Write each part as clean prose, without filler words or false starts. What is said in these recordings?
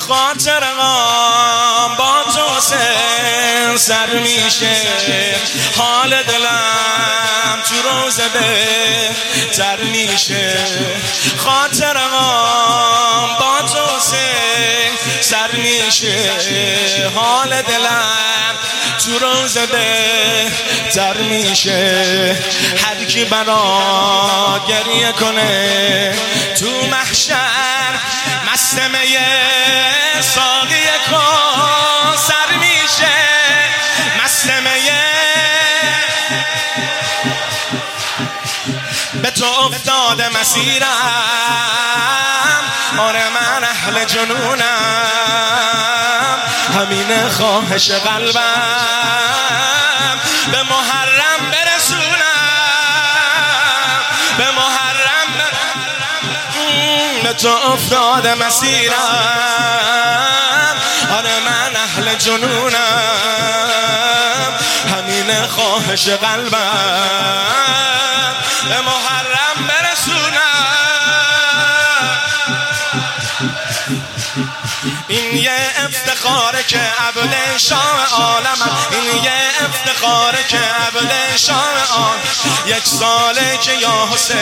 خاطرم با تو سر میشه، حال دلم تو روزه بهتر میشه. خاطرم با تو سر میشه، حال دلم تو روزه بهتر میشه. هر کی برا گریه کنه تو محشر، مسلمه ساقی کن سر میشه. مسلمه به تو افتاده مسیرم، آره من اهل جنونم، همین خواهش قلبم به محرم برسونم، به محرم به تو افتاده مسیرم، آره من اهل جنونم، همین خواهش قلبم به محرم برسونم. این یه افتخاره که عبد شاه عالمم، این یه افتخاره که عبد شاه عالم. یک ساله که یا حسین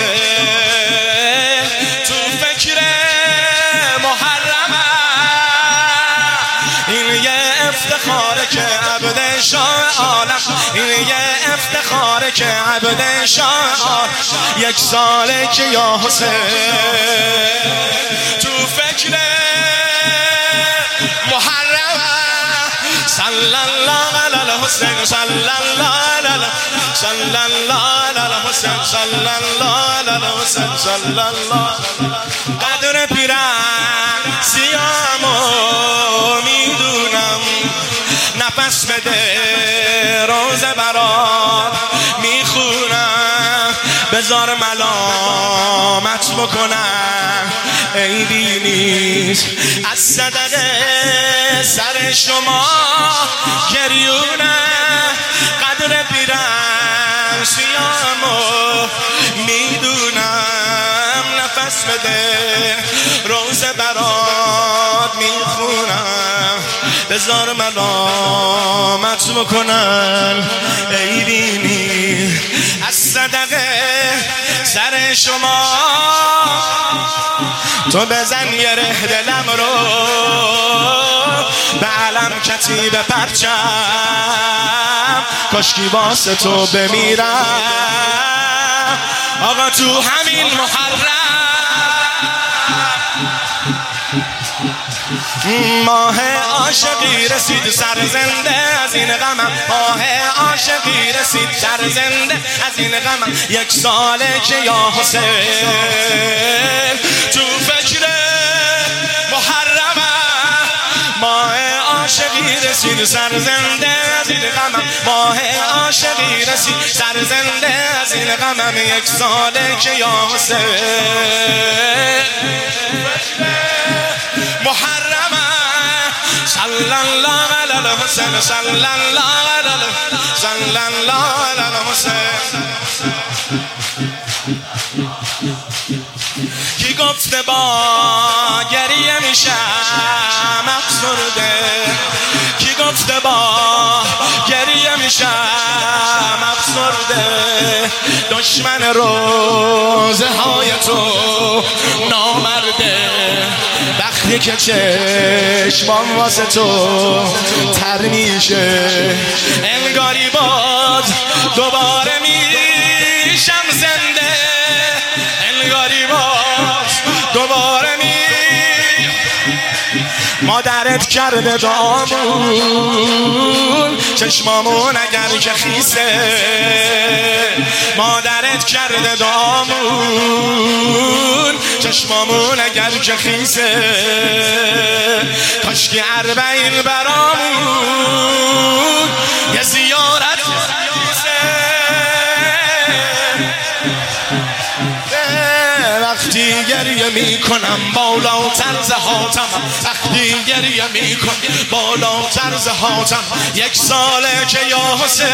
تو فکر محرمم، این یه افتخاره که عبد شاه عالم، این یه افتخاره که عبد شاه عالم. یک ساله که یا حسین تو فکر محرم. صلی الله علی الحسین، صلی الله علی، صلی الله علی الحسین، صلی الله علی الحسین، صلی الله. قدر پیرن سیامو میدونم، نفس بده روزه برات میخونم، بذار ملامت بکنم عیبی نیست. از صدقه سر شما گریونه، قدر پیرن سیامو میدونم، نفس بده روزه برات میخونم، بذار ملامت بکنن عیبی نیست. از صدقه سر شما تو بزن یه ره دلم رو، به علم کتیب پرچم، کاشکی واسه تو بمیرم آقا تو همین محرم. ماه عاشقی رسید سر زنده از این غمم، ماه عاشقی رسید سر زنده از این غمم. یک ساله که یا حسین تو فکر محرمم، ماه عاشقی رسید سر زنده از این غمم، ماه عاشقی رسید سر زنده از این غمم. یک ساله که یا حسین محرم. صلی الله علی الحسین، صلی الله علی، صلی الله علی الحسین. کی گفته با گریه میشم افسرده، کی گفته با گریه میشم افسرده. دشمن روزه های تو نامرده، وقتی که چشمام واسه تو تر میشه، انگاری باز دوباره میشم زنده، انگاری باز دوباره مادرت کرده دامون چشمامون اگر که خیسه، مادرت کرده دامون چشمامون اگر که خیسه. کاشکی 40 برامون یه زیارت وقتی گریه میکنم بالاتر ز حاتم، وقتی گریه میکنم بالاتر ز حاتم. یک ساله که یا حسین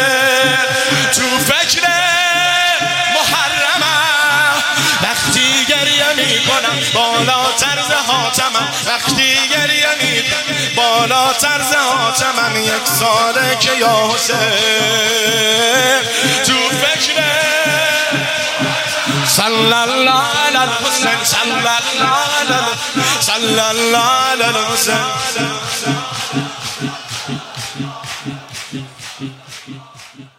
تو فکر محرمم، وقتی گریه میکنم بالاتر ز حاتمم وقتی گریه میکنم بالاتر ز حاتمم یک ساله که یا حسین تو فکر صلی الله علی الحسین صلی الله علی الحسین